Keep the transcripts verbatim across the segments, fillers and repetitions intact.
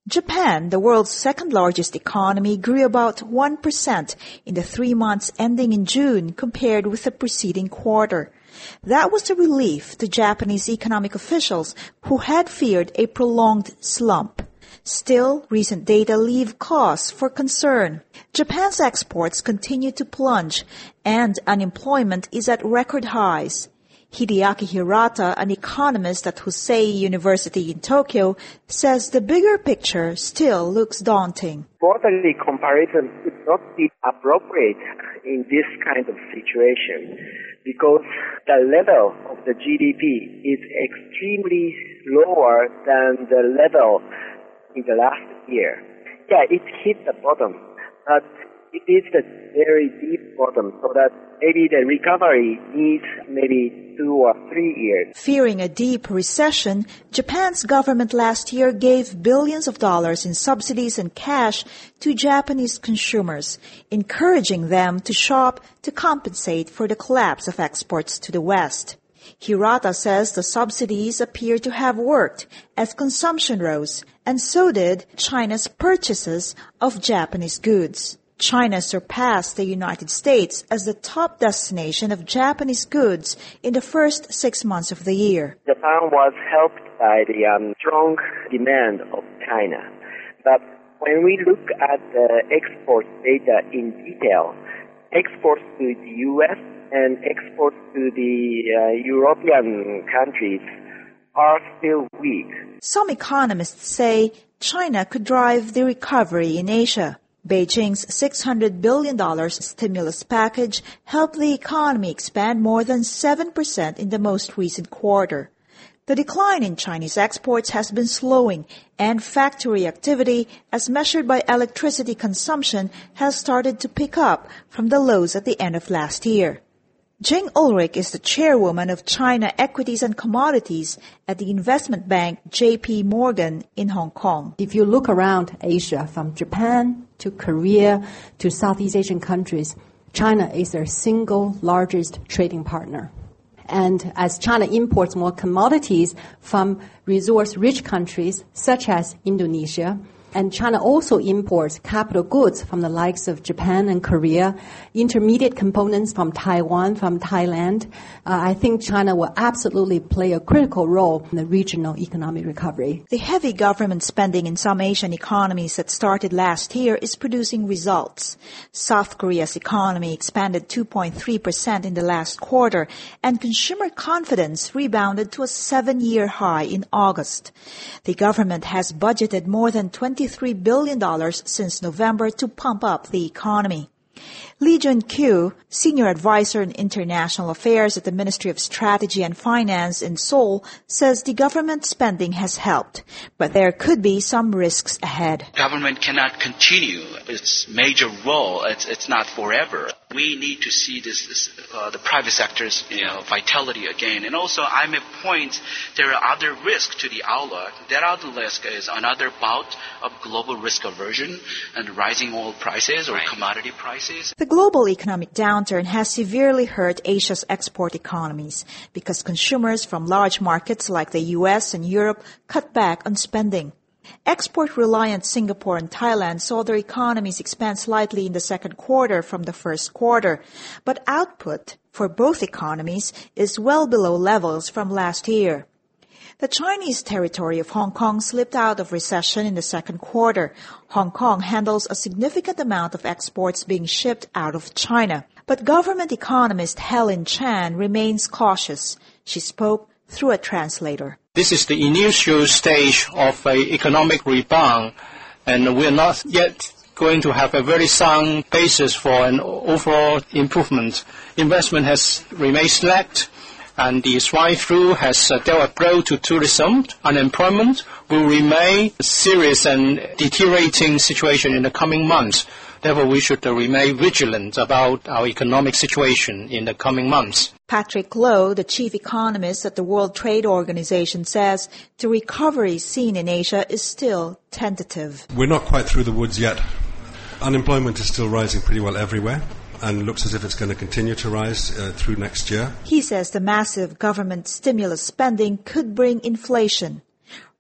Japan, the world's second-largest economy, grew about one percent in the three months ending in June compared with the preceding quarter. That was a relief to Japanese economic officials who had feared a prolonged slump. Still, recent data leave cause for concern. Japan's exports continue to plunge, and unemployment is at record highs. Hideaki Hirata, an economist at Hosei University in Tokyo, says the bigger picture still looks daunting. Quarterly comparison would not be appropriate in this kind of situation because the level of the G D P is extremely lower than the level in the last year. Yeah, it hit the bottom, but it is a very deep bottom, so that maybe the recovery needs maybe two or three years. Fearing a deep recession, Japan's government last year gave billions of dollars in subsidies and cash to Japanese consumers, encouraging them to shop to compensate for the collapse of exports to the West. Hirata says the subsidies appear to have worked as consumption rose, and so did China's purchases of Japanese goods. China surpassed the United States as the top destination of Japanese goods in the first six months of the year. Japan was helped by the um, strong demand of China. But when we look at the export data in detail, exports to the U S and exports to the uh, European countries are still weak. Some economists say China could drive the recovery in Asia. Beijing's six hundred billion dollars stimulus package helped the economy expand more than seven percent in the most recent quarter. The decline in Chinese exports has been slowing, and factory activity, as measured by electricity consumption, has started to pick up from the lows at the end of last year. Jing Ulrich is the chairwoman of China Equities and Commodities at the investment bank J P Morgan in Hong Kong. If you look around Asia, from Japan to Korea to Southeast Asian countries, China is their single largest trading partner. And as China imports more commodities from resource-rich countries such as Indonesia, and China also imports capital goods from the likes of Japan and Korea, intermediate components from Taiwan, from Thailand. Uh, I think China will absolutely play a critical role in the regional economic recovery. The heavy government spending in some Asian economies that started last year is producing results. South Korea's economy expanded two point three percent in the last quarter, and consumer confidence rebounded to a seven-year high in August. The government has budgeted more than twenty-three billion dollars since November to pump up the economy. Lee Jun-kyu, Senior Advisor in International Affairs at the Ministry of Strategy and Finance in Seoul, says the government spending has helped, but there could be some risks ahead. Government cannot continue its major role. It's, it's not forever. We need to see this, this uh, the private sector's you know, vitality again. And also, I may point there are other risks to the outlook. That other risk is another bout of global risk aversion and rising oil prices or right. commodity prices. The global economic downturn has severely hurt Asia's export economies because consumers from large markets like the U S and Europe cut back on spending. Export-reliant Singapore and Thailand saw their economies expand slightly in the second quarter from the first quarter, but output for both economies is well below levels from last year. The Chinese territory of Hong Kong slipped out of recession in the second quarter. Hong Kong handles a significant amount of exports being shipped out of China. But government economist Helen Chan remains cautious. She spoke through a translator. This is the initial stage of an economic rebound, and we're not yet going to have a very sound basis for an overall improvement. Investment has remained slack, and the swine flu has uh, dealt a blow to tourism. Unemployment will remain a serious and deteriorating situation in the coming months. Therefore, we should uh, remain vigilant about our economic situation in the coming months. Patrick Lowe, the chief economist at the World Trade Organization, says the recovery seen in Asia is still tentative. We're not quite through the woods yet. Unemployment is still rising pretty well everywhere, and looks as if it's going to continue to rise uh, through next year. He says the massive government stimulus spending could bring inflation.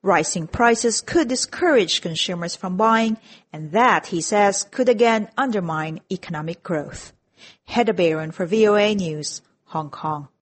Rising prices could discourage consumers from buying, and that, he says, could again undermine economic growth. Heather Barron for V O A News, Hong Kong.